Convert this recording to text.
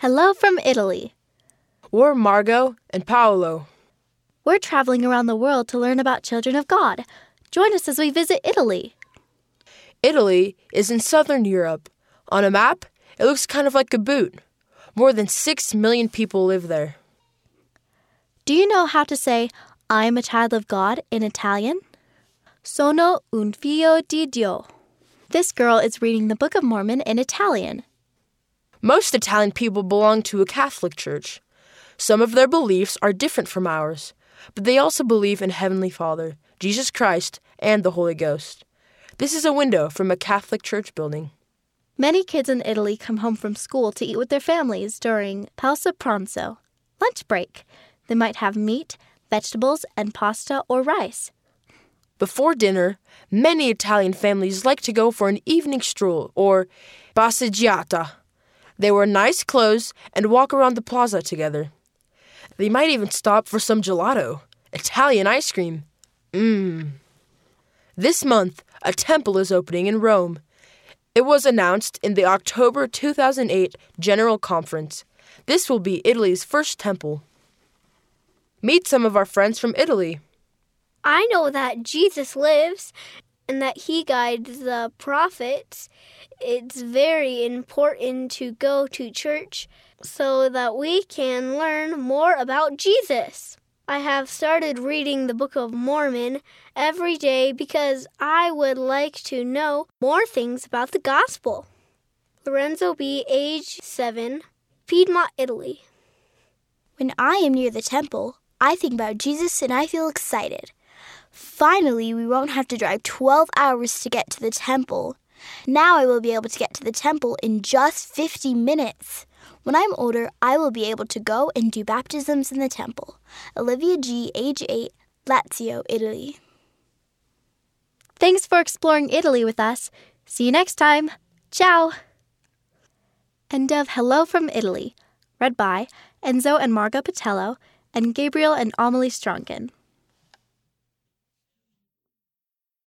Hello from Italy. We're Margot and Paolo. We're traveling around the world to learn about children of God. Join us as we visit Italy. Italy is in southern Europe. On a map, it looks kind of like a boot. More than 6 million people live there. Do you know how to say, I am a child of God in Italian? Sono un figlio di Dio. This girl is reading the Book of Mormon in Italian. Most Italian people belong to a Catholic church. Some of their beliefs are different from ours, but they also believe in Heavenly Father, Jesus Christ, and the Holy Ghost. This is a window from a Catholic church building. Many kids in Italy come home from school to eat with their families during pausa pranzo, lunch break. They might have meat, vegetables, and pasta or rice. Before dinner, many Italian families like to go for an evening stroll, or passeggiata. They wear nice clothes and walk around the plaza together. They might even stop for some gelato, Italian ice cream. This month, a temple is opening in Rome. It was announced in the October 2008 General Conference. This will be Italy's first temple. Meet some of our friends from Italy. I know that Jesus lives and that he guides the prophets. It's very important to go to church so that we can learn more about Jesus. I have started reading the Book of Mormon every day because I would like to know more things about the gospel. Lorenzo B., age 7, Piedmont, Italy. When I am near the temple, I think about Jesus and I feel excited. Finally, we won't have to drive 12 hours to get to the temple. Now I will be able to get to the temple in just 50 minutes. When I'm older, I will be able to go and do baptisms in the temple. Olivia G., age 8, Lazio, Italy. Thanks for exploring Italy with us. See you next time. Ciao! End of Hello from Italy, read by Enzo and Margot Patello and Gabriel and Amelie Strongen.